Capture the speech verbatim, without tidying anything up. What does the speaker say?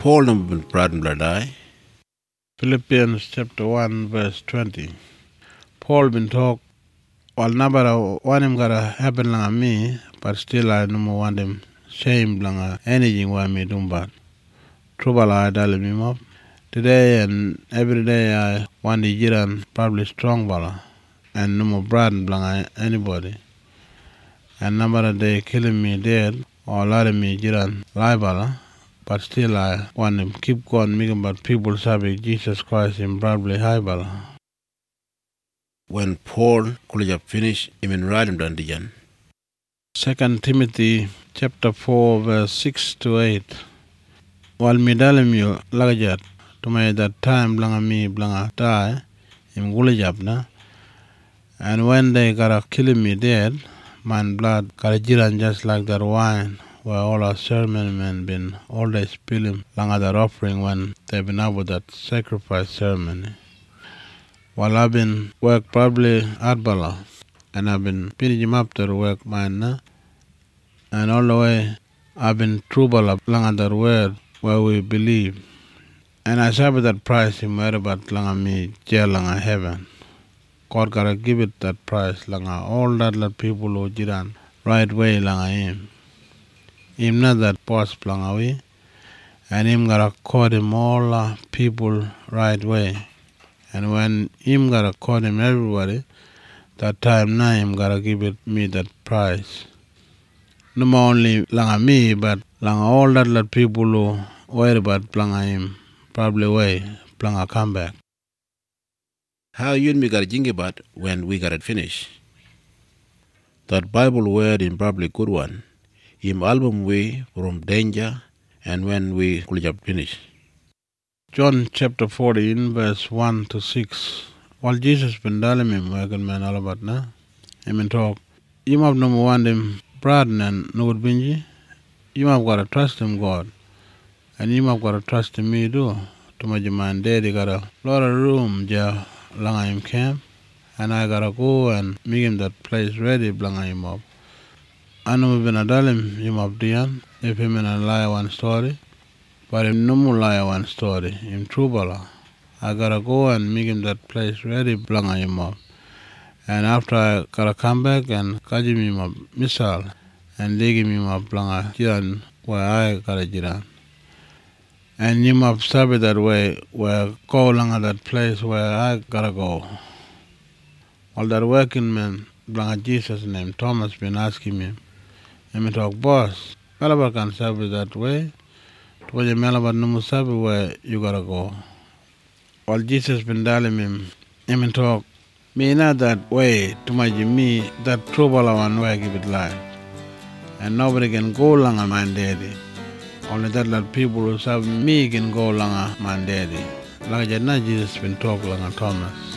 Paul number bread and blood I. Philippians chapter one verse twenty. Paul been talk while nabara want him gotta happen like me, but still I no more want him shame like anything why me doing bad. Trouble I dal me up. Today and every day I want the jiran probably strong bala and no more bread and blank anybody. And number of day killing me dead or letting me jiran lie bala. But still I want to keep going making about people serving Jesus Christ in probably high bala. When Paul could have finished even writing down the Jan. Second Timothy chapter four verse six to eight. While me dalim you lagajat to my that time blanga me blanga die in gulajabna, and when they gotta killing me dead, man blood gotta jiran just like that wine where all our ceremony men been always spilling langa that offering when they've been out with that sacrifice ceremony. While I've been work probably at Bala, and I've been pinning him up to work mine, and all the way I've been true Bala langa that word where we believe. And I saw that price in where about langa me jail langa heaven. God gotta give it that price langa all that lot people who jiran right way langa him. Him not that boss langa we, and him gotta call him all uh, people right way. And when him gotta call him everybody, that time now him gotta give it me that price. No more only langa me, but langa all that lot people who worry about langa him, probably way langa come back. How you and me got a jing about when we got it finished? That Bible word in probably good one. Him album way from danger and when we could have finished. John chapter fourteen verse one to six. While Jesus been telling him working man all about na, him and talk, you have no more want him brad and no good bingy. You have gotta trust him God. And you have gotta trust in me too. To my man daddy got a lot of room ja langa him camp. And I gotta go and make him that place ready blanga him up. I know we've been a dalim him up dian, if him and a lie one story. But him no more lie one story, him true bala. I gotta go and make him that place ready blanga him up. And after I gotta come back and kajim him up missile and leg him up blanga jiran where I gotta jiran. And him up serve that way where go along that place where I gotta go. All that working man blanga Jesus named Thomas been asking me, and me talk, boss, Malabar can serve that way. To the Malabar no serve where you gotta go. While Jesus been telling him, and me talk, me not that way to my me that trouble one way I give it life. And nobody can go along a man daddy. Only that lot people who serve me can go along a man daddy. Like that, not Jesus been talking like Thomas.